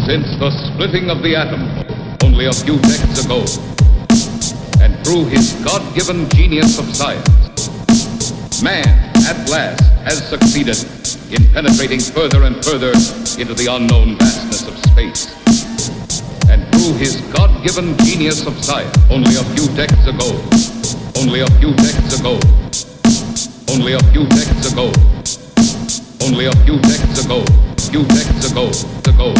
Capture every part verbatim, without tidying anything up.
Since the splitting of the atom only a few decades ago, and through his God-given genius of science, man at last has succeeded in penetrating further and further into the unknown vastness of space. And through his God-given genius of science, only a few decades ago, only a few decades ago, only a few decades ago, only a few decades ago, few decades ago, ago,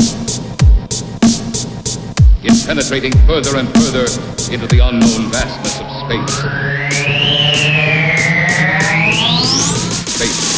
in penetrating further and further into the unknown vastness of space. Space.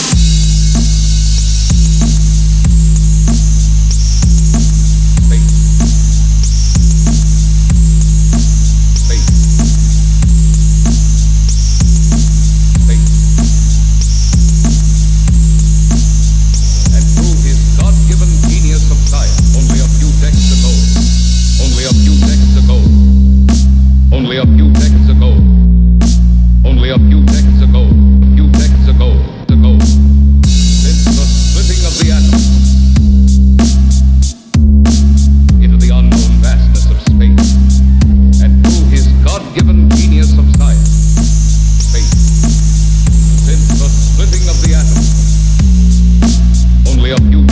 Only a few decades ago, only a few decades ago, a few decades ago, ago, since the splitting of the atom into the unknown vastness of space, and through his God-given genius of science, space, since the splitting of the atom, only a few